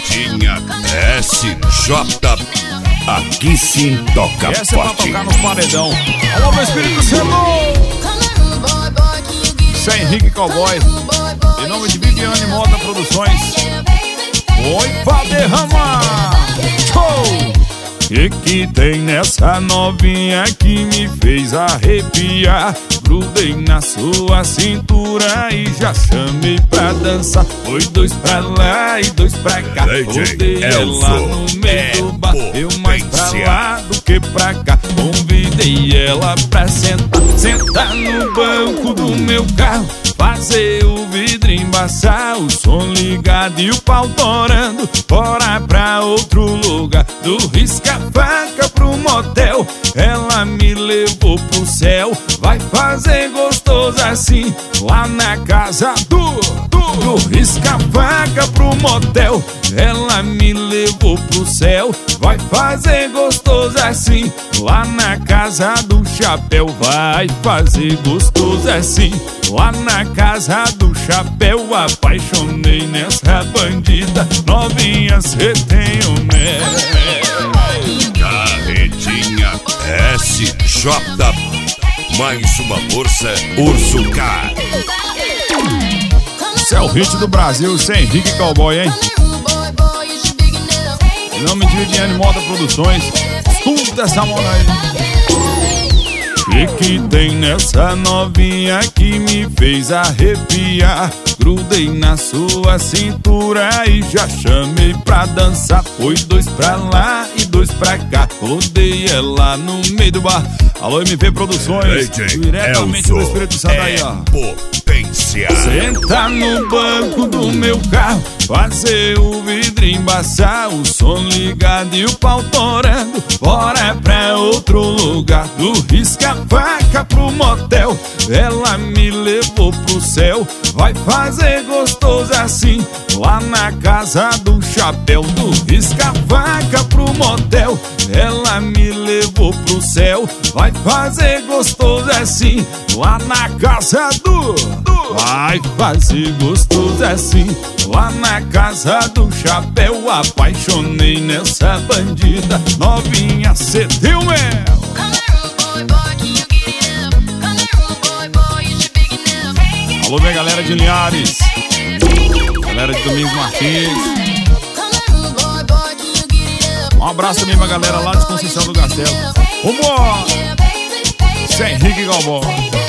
Carretinha SJ. Aqui sim toca essa forte. É pra tocar nos paredão. Alô, meu Espírito Santo. Isso é Henrique Cowboy. Em nome de Viviane Moda Produções. Foi pra derramar. Show! Que tem nessa novinha que me fez arrepiar? Grudei na sua cintura e já chamei pra dançar. Foi dois pra lá e dois pra cá. Rodei ela no meio do bar. Eu mais pra lá do que pra cá. Convidei ela pra sentar no banco do meu carro. Fazer o vidro embaçar, o som ligado e o pau torando. Bora pra outro lugar, do risca-faca pro motel. Ela me levou pro céu, vai fazer gostoso assim. Lá na casa do risca-faca pro motel. Ela me levou pro céu, vai fazer gostoso assim. Lá na casa do chapéu, vai fazer gostoso assim. Lá na casa do chapéu, apaixonei nessa bandida. Novinha, cê tem o Carretinha SJ. Mais uma força, Urso K. Esse é o hit do Brasil, sem Henrique Cowboy, hein? Em nome de Viviane Moda Produções. Escuta essa moda aí. Que tem nessa novinha que me fez arrepiar? Grudei na sua cintura e já chamei pra dançar. Foi dois pra lá e dois pra cá. Rodei ela no meio do bar. Alô, MV Produções, diretamente do Espírito Santo aí, ó. Potência. Senta no banco do meu carro, fazer o vidro embaçar, o som ligado e o pau torando. Bora pra outro lugar, do risca-faca pro motel. Ela me levou pro céu, vai fazer gostoso assim. Lá na casa do chapéu, do risca-faca pro motel. Ela me levou pro céu, vai fazer gostoso assim. Lá na casa vai fazer gostoso assim. Lá na casa do chapéu, apaixonei nessa bandida. Novinha, cê deu mel. Alô, minha galera de Linhares, galera de Domingos Martins. Um abraço também pra galera lá de Conceição do Castelo. Vambora! Isso é Henrique Cowboy.